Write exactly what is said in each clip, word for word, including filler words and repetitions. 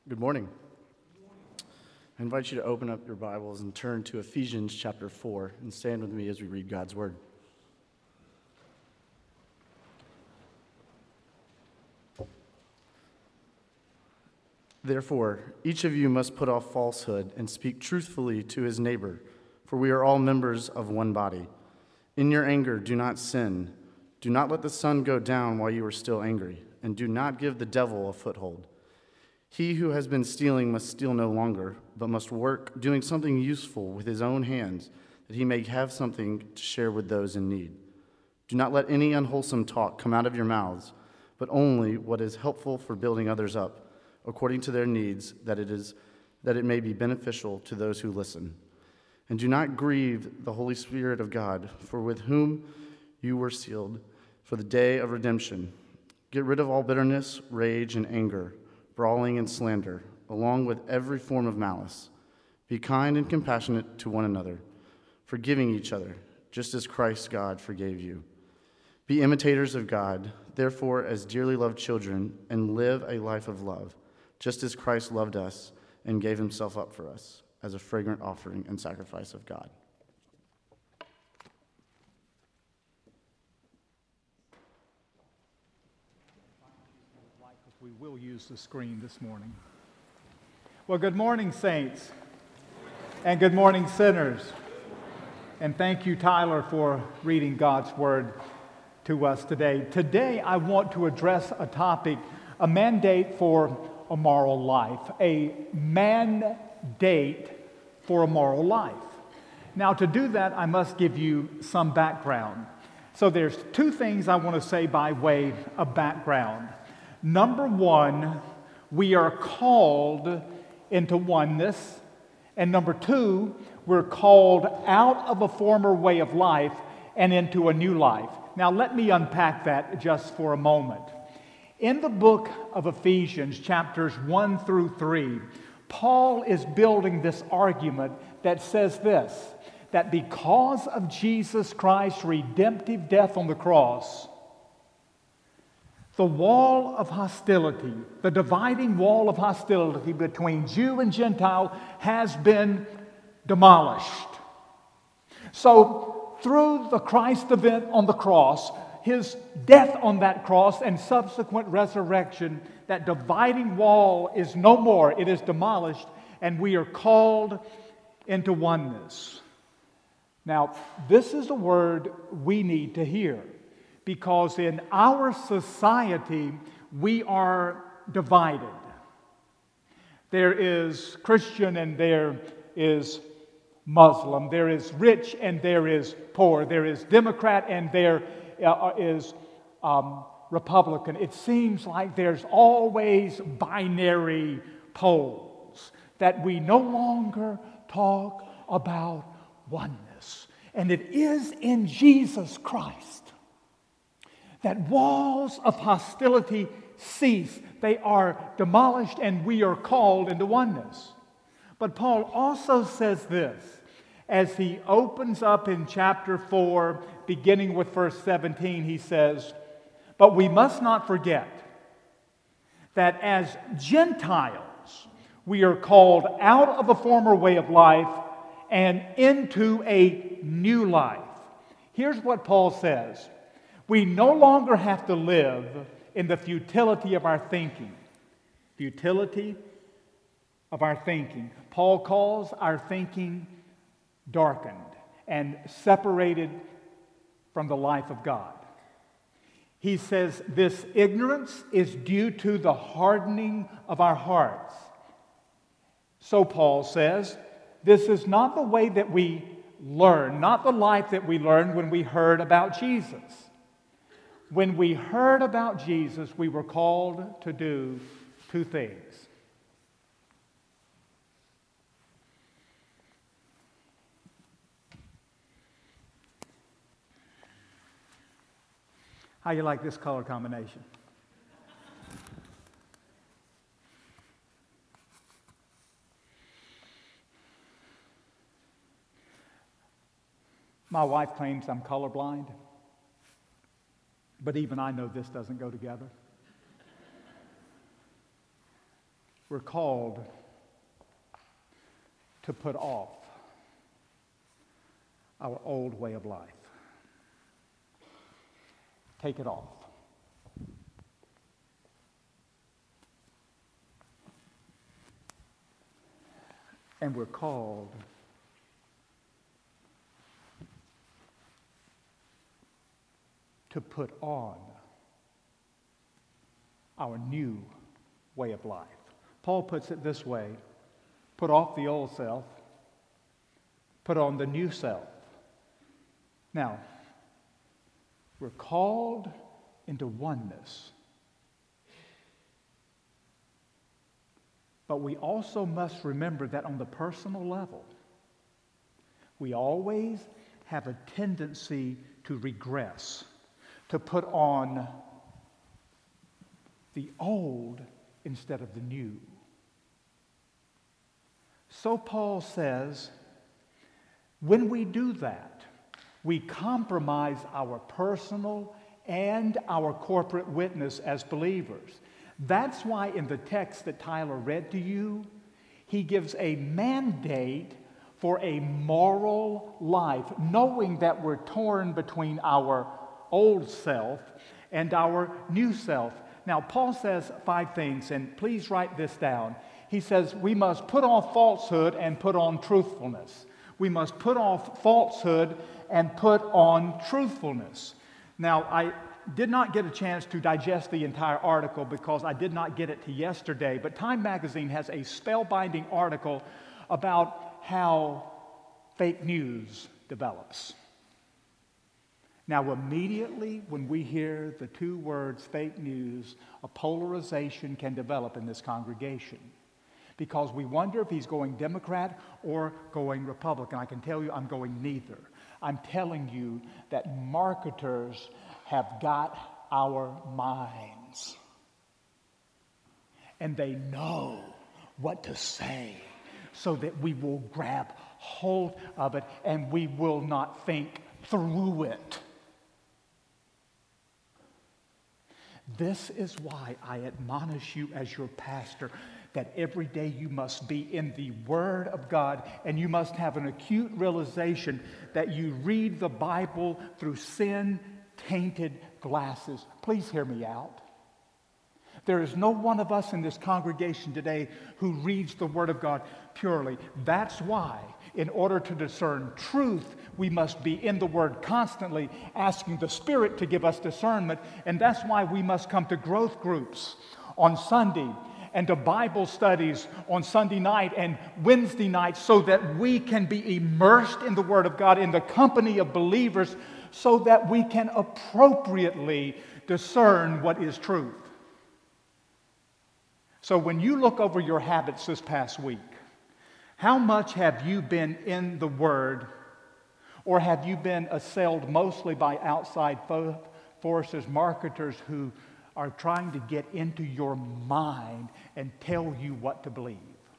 Good morning. I invite you to open up your Bibles and turn to Ephesians chapter four and stand with me as we read God's Word. Therefore, each of you must put off falsehood and speak truthfully to his neighbor, for we are all members of one body. In your anger, do not sin. Do not let the sun go down while you are still angry, and do not give the devil a foothold. He who has been stealing must steal no longer, but must work, doing something useful with his own hands, that he may have something to share with those in need. Do not let any unwholesome talk come out of your mouths, but only what is helpful for building others up, according to their needs, that it is that it may be beneficial to those who listen. And do not grieve the Holy Spirit of God, for with whom you were sealed for the day of redemption. Get rid of all bitterness, rage, and anger, brawling and slander, along with every form of malice. Be kind and compassionate to one another, forgiving each other, just as Christ God forgave you. Be imitators of God, therefore, as dearly loved children, and live a life of love, just as Christ loved us and gave himself up for us as a fragrant offering and sacrifice of God. We will use the screen this morning. Well, good morning, saints, and good morning, sinners. And thank you, Tyler, for reading God's Word to us today. Today, I want to address a topic, a mandate for a moral life, a mandate for a moral life. Now, to do that, I must give you some background. So there's two things I want to say by way of background. Number one, we are called into oneness. And number two, we're called out of a former way of life and into a new life. Now, let me unpack that just for a moment. In the book of Ephesians, chapters one through three, Paul is building this argument that says this, that because of Jesus Christ's redemptive death on the cross, the wall of hostility, the dividing wall of hostility between Jew and Gentile has been demolished. So, through the Christ event on the cross, his death on that cross and subsequent resurrection, that dividing wall is no more. It is demolished, and we are called into oneness. Now, this is a word we need to hear. Because in our society, we are divided. There is Christian and there is Muslim. There is rich and there is poor. There is Democrat and there is um, Republican. It seems like there's always binary poles, that we no longer talk about oneness. And it is in Jesus Christ that walls of hostility cease. They are demolished and we are called into oneness. But Paul also says this as he opens up in chapter four, beginning with verse seventeen, he says, "But we must not forget that as Gentiles, we are called out of a former way of life and into a new life." Here's what Paul says. We no longer have to live in the futility of our thinking. Futility of our thinking. Paul calls our thinking darkened and separated from the life of God. He says this ignorance is due to the hardening of our hearts. So Paul says, this is not the way that we learn, not the life that we learned when we heard about Jesus. When we heard about Jesus, we were called to do two things. How you like this color combination? My wife claims I'm colorblind. But even I know this doesn't go together. We're called to put off our old way of life. Take it off. And we're called to put on our new way of life. Paul puts it this way: put off the old self, put on the new self. Now, we're called into oneness, but we also must remember that on the personal level, we always have a tendency to regress, to put on the old instead of the new. So Paul says, when we do that, we compromise our personal and our corporate witness as believers. That's why in the text that Tyler read to you, he gives a mandate for a moral life, knowing that we're torn between our old self and our new self. Now, Paul says five things, and please write this down. He says we must put off falsehood and put on truthfulness. We must put off falsehood and put on truthfulness. Now, I did not get a chance to digest the entire article because I did not get it to yesterday, but Time Magazine has a spellbinding article about how fake news develops. Now, immediately when we hear the two words fake news, a polarization can develop in this congregation because we wonder if he's going Democrat or going Republican. I can tell you I'm going neither. I'm telling you that marketers have got our minds, and they know what to say so that we will grab hold of it and we will not think through it. This is why I admonish you as your pastor that every day you must be in the Word of God, and you must have an acute realization that you read the Bible through sin-tainted glasses. Please hear me out. There is no one of us in this congregation today who reads the Word of God purely. That's why, in order to discern truth, we must be in the Word constantly, asking the Spirit to give us discernment. And that's why we must come to growth groups on Sunday and to Bible studies on Sunday night and Wednesday night so that we can be immersed in the Word of God in the company of believers so that we can appropriately discern what is truth. So when you look over your habits this past week, how much have you been in the Word, or have you been assailed mostly by outside fo- forces, marketers who are trying to get into your mind and tell you what to believe?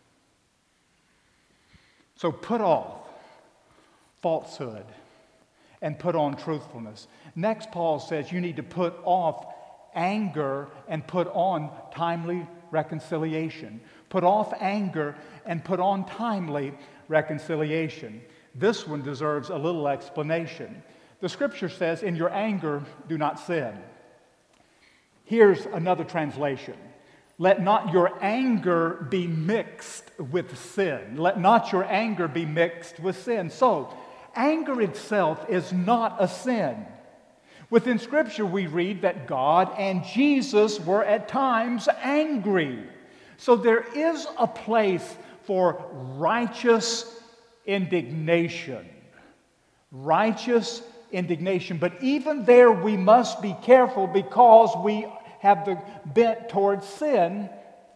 So put off falsehood and put on truthfulness. Next, Paul says you need to put off anger and put on timely reconciliation. Put off anger and put on timely reconciliation. This one deserves a little explanation. The scripture says, in your anger, do not sin. Here's another translation. Let not your anger be mixed with sin. Let not your anger be mixed with sin. So, anger itself is not a sin. Within Scripture, we read that God and Jesus were at times angry. So there is a place for righteous indignation. Righteous indignation. But even there we must be careful because we have the bent towards sin,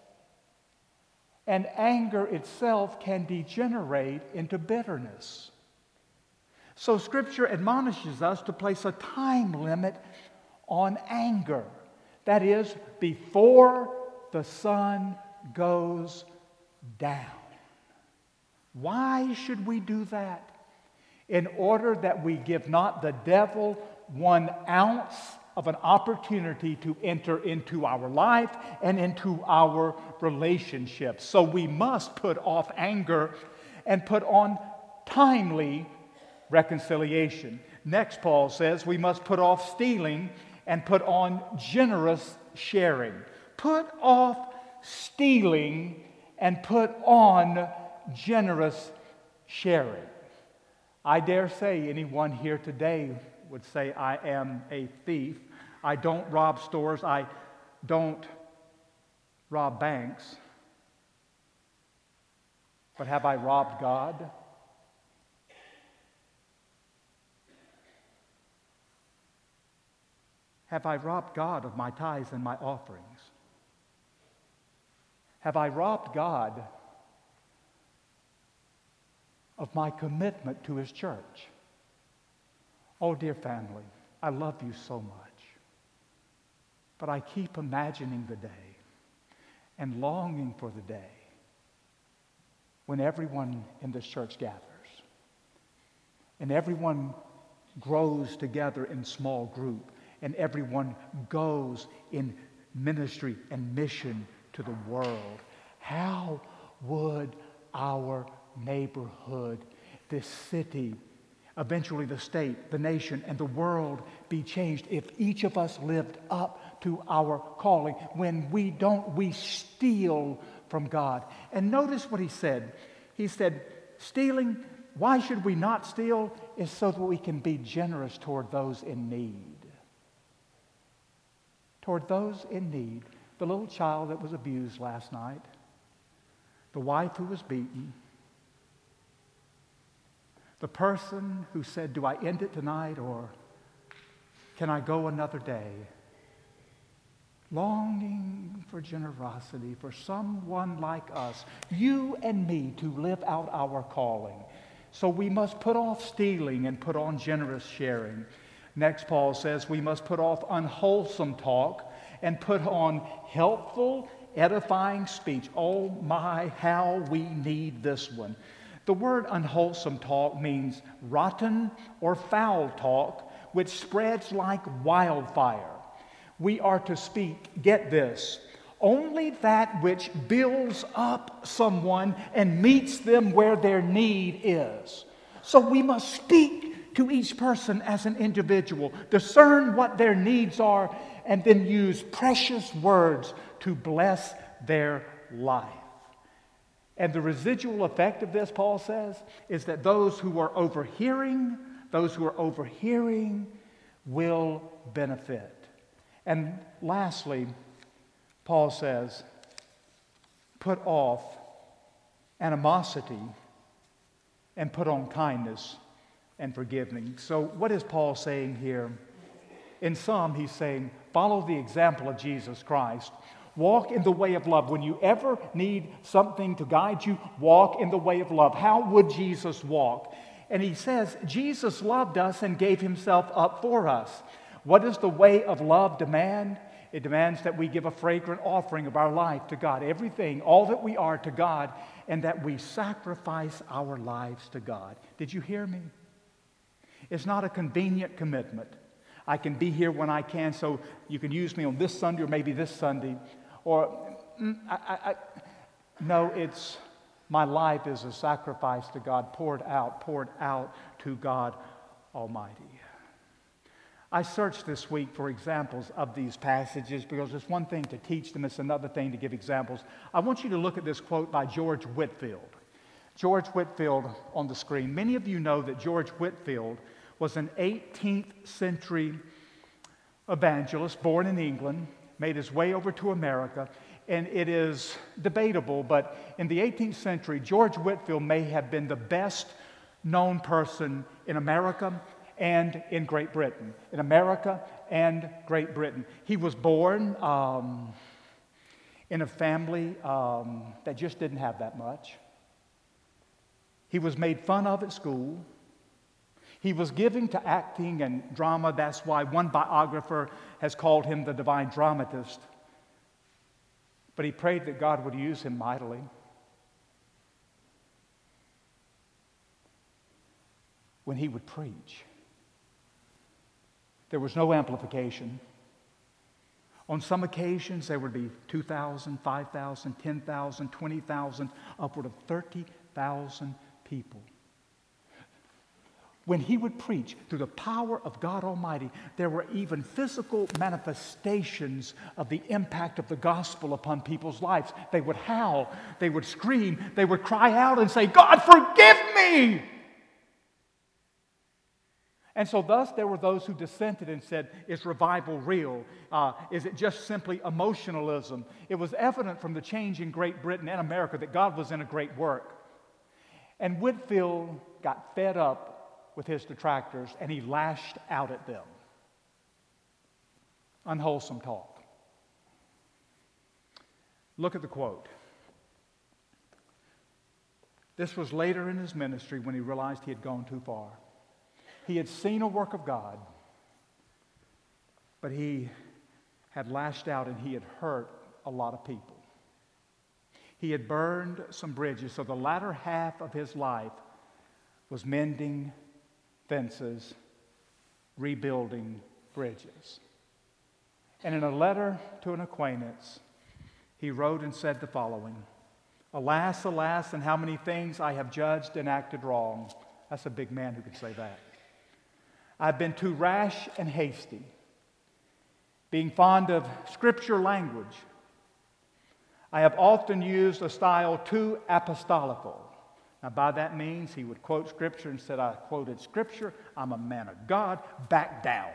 and anger itself can degenerate into bitterness. So Scripture admonishes us to place a time limit on anger. That is, before the sun goes down. Why should we do that? In order that we give not the devil one ounce of an opportunity to enter into our life and into our relationships. So we must put off anger and put on timely reconciliation. Next, Paul says we must put off stealing and put on generous sharing. Put off stealing and put on generous sharing. I dare say anyone here today would say, I am a thief. I don't rob stores. I don't rob banks. But have I robbed God? Have I robbed God of my tithes and my offerings? Have I robbed God of my commitment to His church? Oh, dear family, I love you so much. But I keep imagining the day and longing for the day when everyone in this church gathers and everyone grows together in small group and everyone goes in ministry and mission to the world. How would our neighborhood, this city, eventually the state, the nation, and the world be changed if each of us lived up to our calling? When we don't, we steal from God. And notice what he said. He said, stealing, why should we not steal? Is so that we can be generous toward those in need. Toward those in need. The little child that was abused last night. The wife who was beaten. The person who said, do I end it tonight or can I go another day? Longing for generosity, for someone like us, you and me, to live out our calling. So we must put off stealing and put on generous sharing. Next, Paul says we must put off unwholesome talk and put on helpful, edifying speech. Oh my, how we need this one. The word unwholesome talk means rotten or foul talk, which spreads like wildfire. We are to speak, get this, only that which builds up someone and meets them where their need is. So we must speak to each person as an individual, discern what their needs are, and then use precious words to bless their life. And the residual effect of this, Paul says, is that those who are overhearing, those who are overhearing will benefit. And lastly, Paul says, put off animosity and put on kindness and forgiving. So what is Paul saying here? In some, he's saying, follow the example of Jesus Christ. Walk in the way of love. When you ever need something to guide you, walk in the way of love. How would Jesus walk? And he says, Jesus loved us and gave himself up for us. What does the way of love demand? It demands that we give a fragrant offering of our life to God. Everything, all that we are to God, and that we sacrifice our lives to God. Did you hear me? It's not a convenient commitment. I can be here when I can, so you can use me on this Sunday or maybe this Sunday. Or, I, I, I, no, it's my life is a sacrifice to God, poured out, poured out to God Almighty. I searched this week for examples of these passages because it's one thing to teach them, it's another thing to give examples. I want you to look at this quote by George Whitefield. George Whitefield on the screen. Many of you know that George Whitefield was an eighteenth century evangelist born in England, made his way over to America, and it is debatable, but in the eighteenth century, George Whitefield may have been the best known person in America and in Great Britain. In America and Great Britain. He was born um, in a family um, that just didn't have that much. He was made fun of at school. He was given to acting and drama. That's why one biographer has called him the divine dramatist. But he prayed that God would use him mightily. When he would preach, there was no amplification. On some occasions, there would be two thousand, five thousand, ten thousand, twenty thousand, upward of thirty thousand people. When he would preach through the power of God Almighty, there were even physical manifestations of the impact of the gospel upon people's lives. They would howl, they would scream, they would cry out and say, "God, forgive me!" And so thus there were those who dissented and said, is revival real? Uh, is it just simply emotionalism? It was evident from the change in Great Britain and America that God was in a great work. And Whitefield got fed up with his detractors, and he lashed out at them. Unwholesome talk. Look at the quote. This was later in his ministry when he realized he had gone too far. He had seen a work of God, but he had lashed out and he had hurt a lot of people. He had burned some bridges, so the latter half of his life was mending fences, rebuilding bridges. And in a letter to an acquaintance, he wrote and said the following: "Alas, alas, and how many things I have judged and acted wrong." That's a big man who could say that. "I've been too rash and hasty, being fond of scripture language. I have often used a style too apostolical." Now, by that means he would quote scripture and said, "I quoted scripture. I'm a man of God. Back down."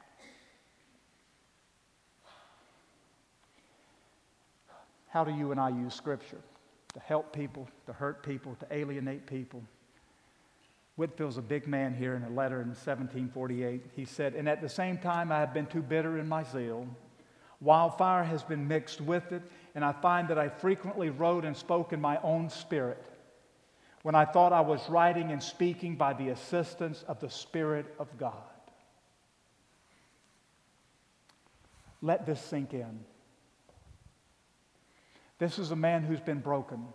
How do you and I use scripture? To help people, to hurt people, to alienate people. Whitefield's a big man here in a letter in seventeen forty-eight. He said, "And at the same time I have been too bitter in my zeal. Wildfire has been mixed with it, and I find that I frequently wrote and spoke in my own spirit, when I thought I was writing and speaking by the assistance of the Spirit of God." Let this sink in. This is a man who's been broken.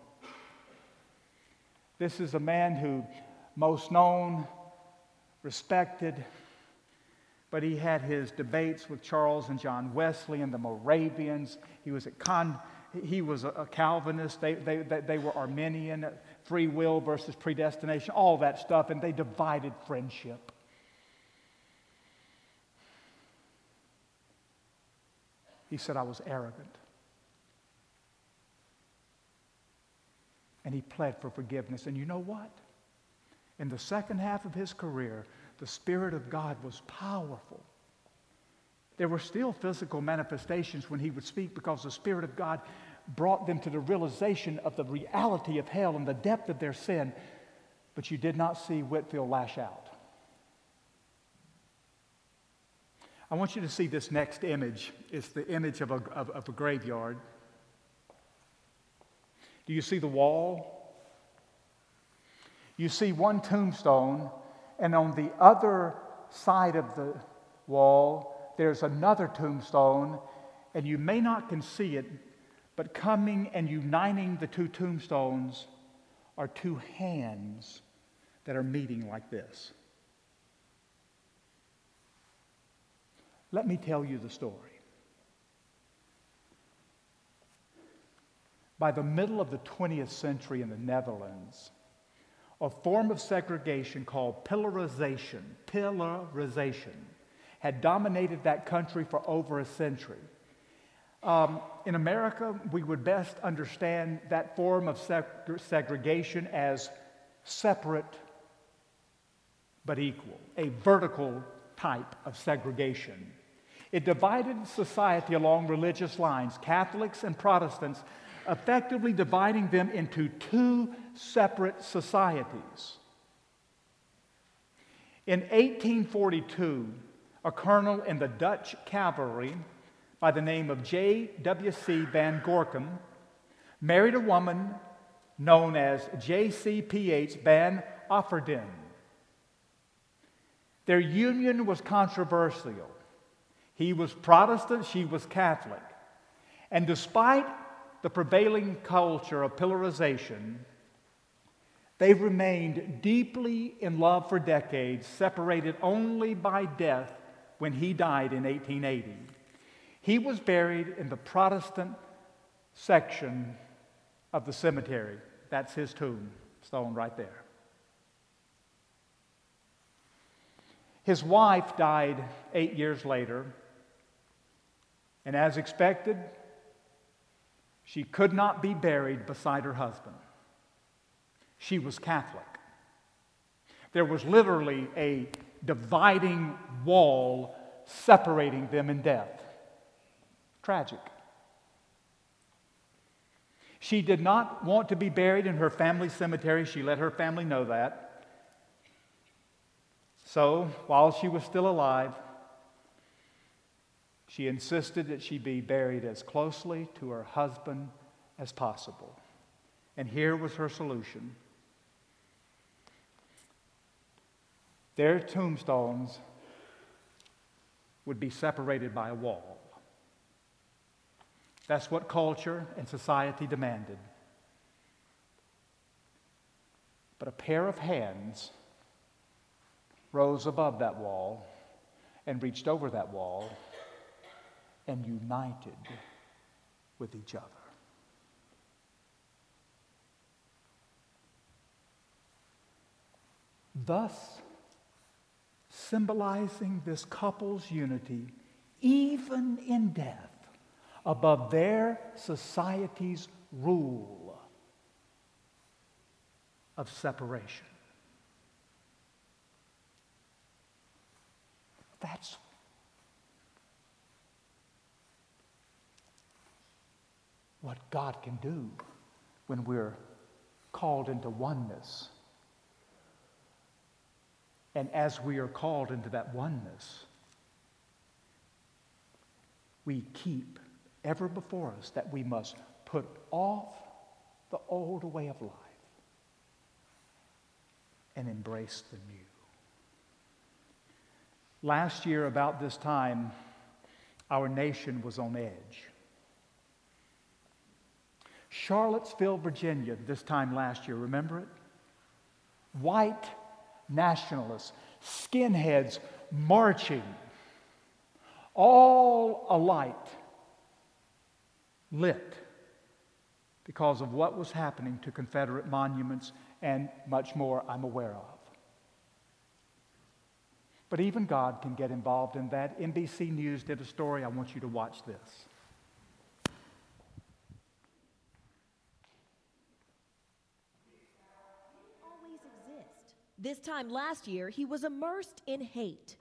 This is a man who, most known, respected, but he had his debates with Charles and John Wesley and the Moravians. He was a con. He was a Calvinist. They, they, they, they were Arminian, free will versus predestination, all that stuff, and they divided friendship. He said, "I was arrogant." And he pled for forgiveness. And you know what? In the second half of his career, the Spirit of God was powerful. There were still physical manifestations when he would speak, because the Spirit of God brought them to the realization of the reality of hell and the depth of their sin. But you did not see Whitefield lash out. I want you to see this next image. It's the image of a, of, of a graveyard. Do you see the wall? You see one tombstone, and on the other side of the wall, there's another tombstone, and you may not can see it, but coming and uniting the two tombstones are two hands that are meeting like this. Let me tell you the story. By the middle of the twentieth century in the Netherlands, a form of segregation called pillarization, pillarization, had dominated that country for over a century. Um, in America, we would best understand that form of seg- segregation as separate but equal, a vertical type of segregation. It divided society along religious lines, Catholics and Protestants, effectively dividing them into two separate societies. In eighteen forty-two, a colonel in the Dutch cavalry by the name of J W C van Gorkum married a woman known as J C P H van Offerdam. Their union was controversial. He was Protestant, she was Catholic. And despite the prevailing culture of pillarization, they remained deeply in love for decades, separated only by death when he died in eighteen eighty. He was buried in the Protestant section of the cemetery. That's his tombstone right there. His wife died eight years later, and as expected, she could not be buried beside her husband. She was Catholic. There was literally a dividing wall separating them in death. Tragic. She did not want to be buried in her family cemetery. She let her family know that. So, while she was still alive, she insisted that she be buried as closely to her husband as possible. And here was her solution. Their tombstones would be separated by a wall. That's what culture and society demanded. But a pair of hands rose above that wall and reached over that wall and united with each other. Thus, symbolizing this couple's unity, even in death, above their society's rule of separation. That's what God can do when we're called into oneness. And as we are called into that oneness, we keep ever before us that we must put off the old way of life and embrace the new. Last year, about this time, our nation was on edge. Charlottesville, Virginia, this time last year, remember it? White nationalists, skinheads marching, all alight, lit, because of what was happening to Confederate monuments and much more I'm aware of. But even God can get involved in that. N B C News did a story. I want you to watch this. Always exist. This time last year, he was immersed in hate.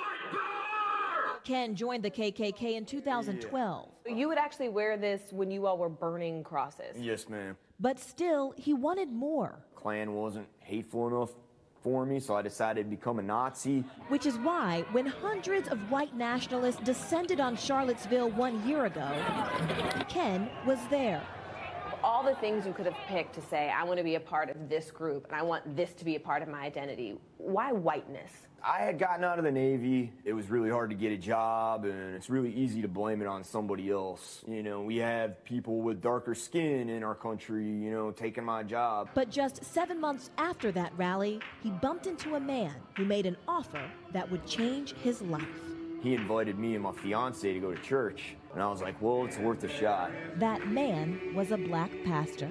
Ken joined the K K K in two thousand twelve. You would actually wear this when you all were burning crosses. Yes, ma'am. But still, he wanted more. Klan wasn't hateful enough for me, so I decided to become a Nazi. Which is why, when hundreds of white nationalists descended on Charlottesville one year ago, Ken was there. All the things you could have picked to say, I want to be a part of this group, and I want this to be a part of my identity. Why whiteness? I had gotten out of the Navy. It was really hard to get a job, and it's really easy to blame it on somebody else. You know, we have people with darker skin in our country, you know, taking my job. But just seven months after that rally, he bumped into a man who made an offer that would change his life. He invited me and my fiance to go to church, and I was like, well, it's worth a shot. That man was a black pastor.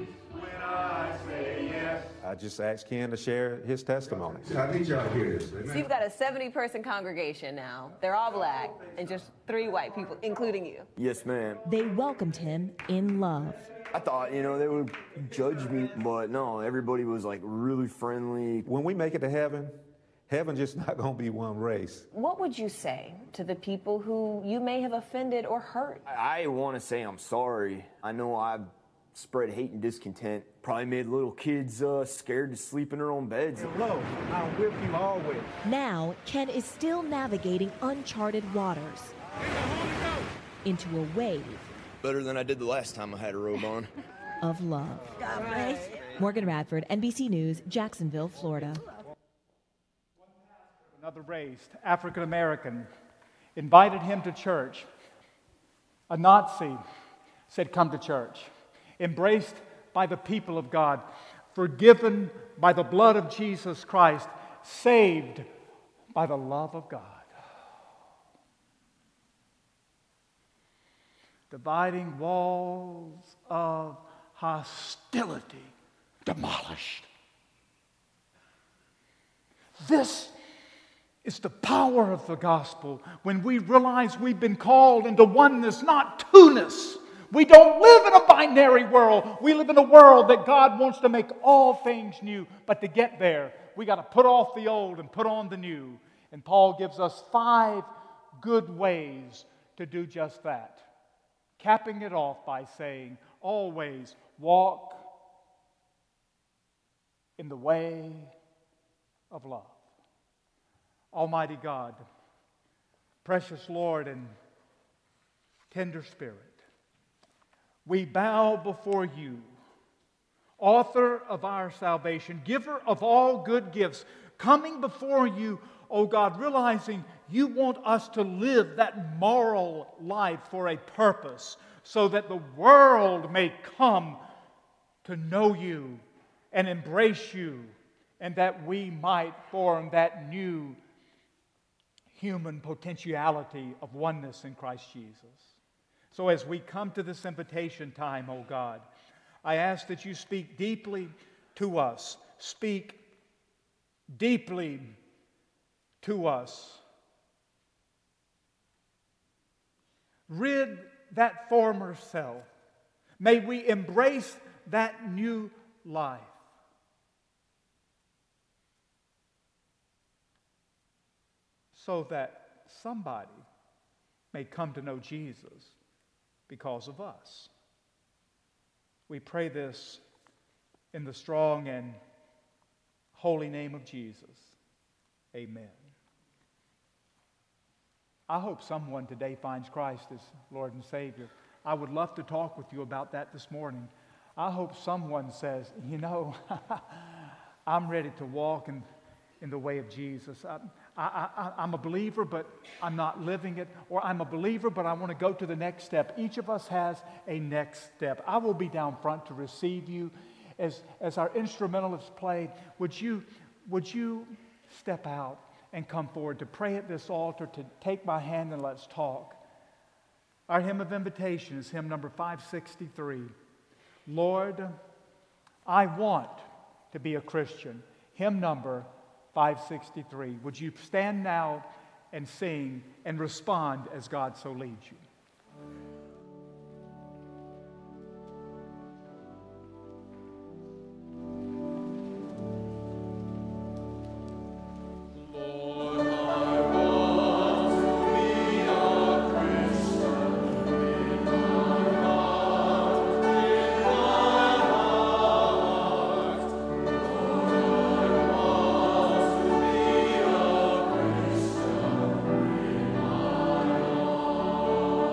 I just asked Ken to share his testimony. I need y'all to hear this. So you've got a seventy-person congregation now. They're all black, and just three white people, including you. Yes, ma'am. They welcomed him in love. I thought, you know, they would judge me, but no, everybody was like really friendly. When we make it to heaven, heaven just not going to be one race. What would you say to the people who you may have offended or hurt? I, I want to say I'm sorry. I know I've spread hate and discontent. Probably made little kids uh, scared to sleep in their own beds. Hello, I'll whip you always. Now, Ken is still navigating uncharted waters into a wave Better than I did the last time I had a robe on. of love. Morgan Radford, N B C News, Jacksonville, Florida. Another race, African American, invited him to church. A Nazi said, come to church. Embraced by the people of God, forgiven by the blood of Jesus Christ, saved by the love of God. Dividing walls of hostility demolished. This is the power of the gospel when we realize we've been called into oneness, not two-ness. We don't live in a binary world. We live in a world that God wants to make all things new. But to get there, we got to put off the old and put on the new. And Paul gives us five good ways to do just that. Capping it off by saying, always walk in the way of love. Almighty God, precious Lord and tender Spirit, we bow before you, author of our salvation, giver of all good gifts, coming before you, oh God, realizing you want us to live that moral life for a purpose so that the world may come to know you and embrace you, and that we might form that new human potentiality of oneness in Christ Jesus. So as we come to this invitation time, oh God, I ask that you speak deeply to us. Speak deeply to us. Rid that former self. May we embrace that new life. So that somebody may come to know Jesus because of us. We pray this in the strong and holy name of Jesus. Amen. I hope someone today finds Christ as Lord and Savior. I would love to talk with you about that this morning. I hope someone says, you know, I'm ready to walk in, in the way of Jesus. I, I, I, I'm a believer, but I'm not living it. Or I'm a believer, but I want to go to the next step. Each of us has a next step. I will be down front to receive you. As, as our instrumentalists play, would you, would you step out and come forward to pray at this altar, to take my hand and let's talk. Our hymn of invitation is hymn number five sixty-three. Lord, I want to be a Christian. Hymn number five sixty-three. Would you stand now and sing and respond as God so leads you? Oh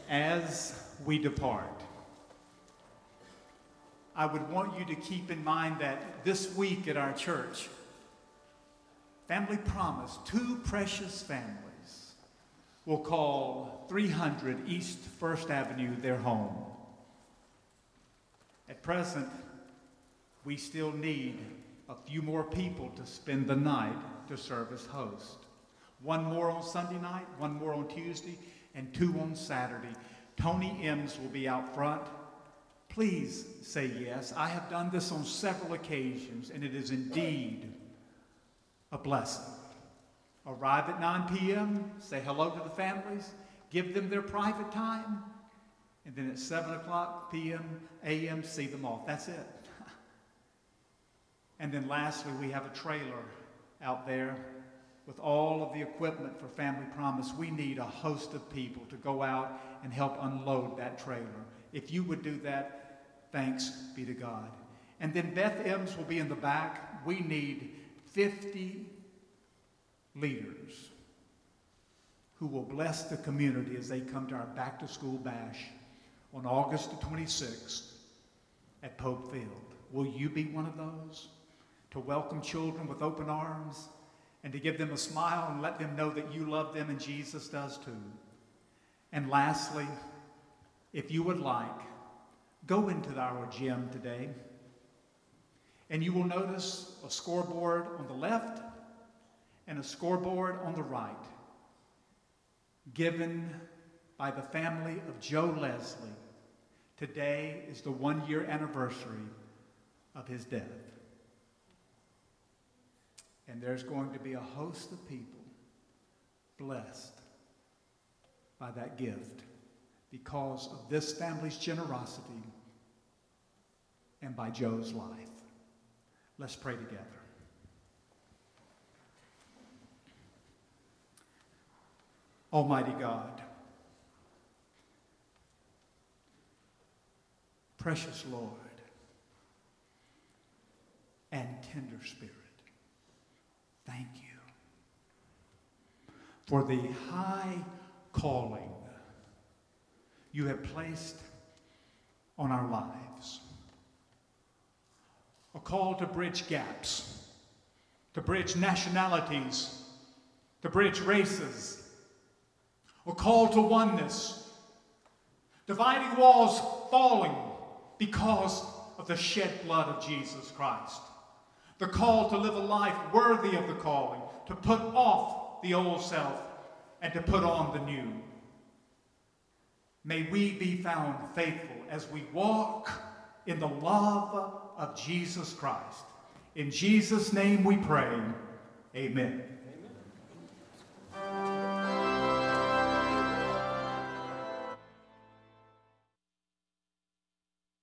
As we depart, I would want you to keep in mind that this week at our church, Family Promise, two precious families, will call three hundred East First Avenue their home. At present, we still need a few more people to spend the night to serve as host. One more on Sunday night, one more on Tuesday, and two on Saturday. Tony Ems will be out front. Please say yes. I have done this on several occasions, and it is indeed a blessing. Arrive at nine p m, say hello to the families, give them their private time, and then at seven o'clock p m, a m, see them off. That's it. And then lastly, we have a trailer out there with all of the equipment for Family Promise. We need a host of people to go out and help unload that trailer. If you would do that, thanks be to God. And then Beth Ems will be in the back. We need fifty leaders who will bless the community as they come to our back-to-school bash on August the twenty-sixth at Pope Field. Will you be one of those to welcome children with open arms and to give them a smile and let them know that you love them and Jesus does too? And lastly, if you would like, go into our gym today and you will notice a scoreboard on the left and a scoreboard on the right given by the family of Joe Leslie. Today is the one-year anniversary of his death. And there's going to be a host of people blessed by that gift because of this family's generosity and by Joe's life. Let's pray together. Almighty God, precious Lord, and tender Spirit, thank you for the high calling you have placed on our lives. A call to bridge gaps, to bridge nationalities, to bridge races. A call to oneness, dividing walls falling because of the shed blood of Jesus Christ. The call to live a life worthy of the calling, to put off the old self and to put on the new. May we be found faithful as we walk in the love of Jesus Christ. In Jesus' name we pray, amen.